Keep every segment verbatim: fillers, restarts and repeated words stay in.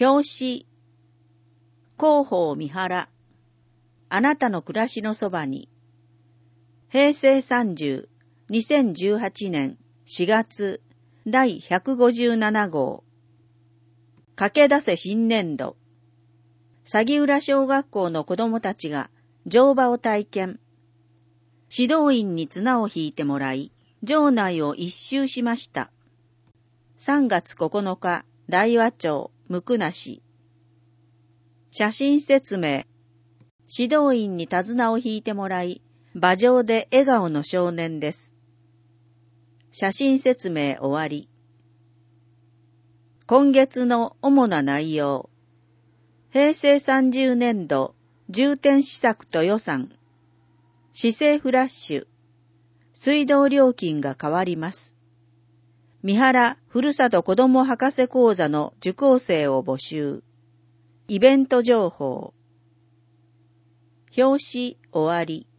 表紙、広報三原、あなたの暮らしのそばに、平成さんじゅう、にせんじゅうはちねんしがつだいひゃくごじゅうなな号。駆け出せ新年度。鷺浦小学校の子どもたちが乗馬を体験。指導員に綱を引いてもらい、場内を一周しました。さんがつここのか、大和町、向梨。写真説明。指導員に手綱を引いてもらい、馬上で笑顔の少年です。写真説明終わり。今月の主な内容。平成さんじゅうねんど重点施策と予算。市政フラッシュ。水道料金が変わります。三原ふるさと子ども博士講座の受講生を募集。イベント情報。表紙終わり。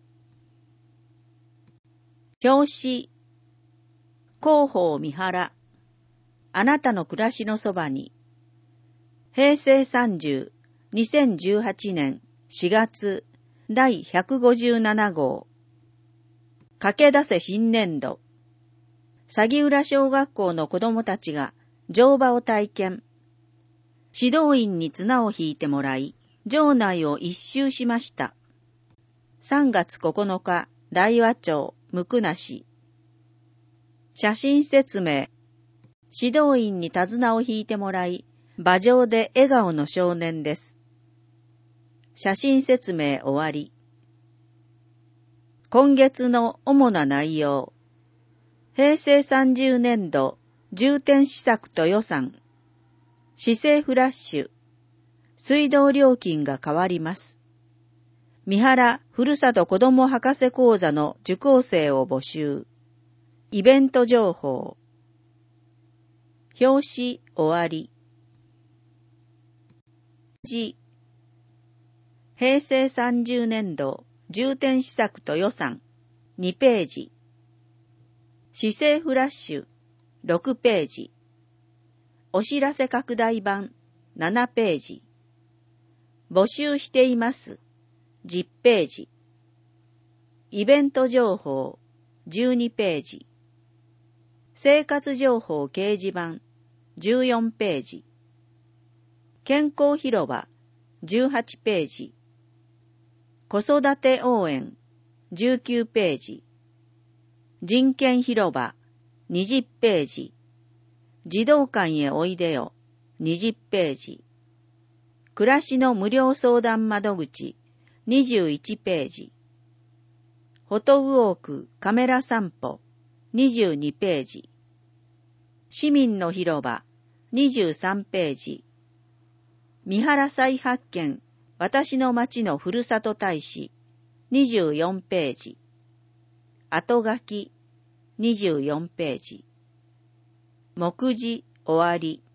表紙。広報三原。あなたの暮らしのそばに。平成さんじゅう、にせんじゅうはちねんしがつだいひゃくごじゅうなな号。駆け出せ新年度。鷺浦小学校の子どもたちが乗馬を体験。指導員に綱を引いてもらい、場内を一周しました。さんがつここのか、大和町、向梨。写真説明。指導員に手綱を引いてもらい、馬上で笑顔の少年です。写真説明終わり。今月の主な内容。平成さんじゅうねんど重点施策と予算。市政フラッシュ。水道料金が変わります。三原ふるさと子ども博士講座の受講生を募集。イベント情報。表紙終わり。じ。平成さんじゅうねんど重点施策と予算にページ。市政フラッシュろくページ。お知らせ拡大版ななページ。募集していますじゅっページ。イベント情報じゅうにページ。生活情報掲示板じゅうよんページ。健康広場じゅうはちページ。子育て応援じゅうきゅうページ。人権広場にじゅっページ。児童館へおいでよにじゅっページ。暮らしの無料相談窓口にじゅういちページ。フォトウォークカメラ散歩にじゅうにページ。市民の広場にじゅうさんページ。三原再発見私の町のふるさと大使にじゅうよんページ。後書きにじゅうよんページ。目次終わり。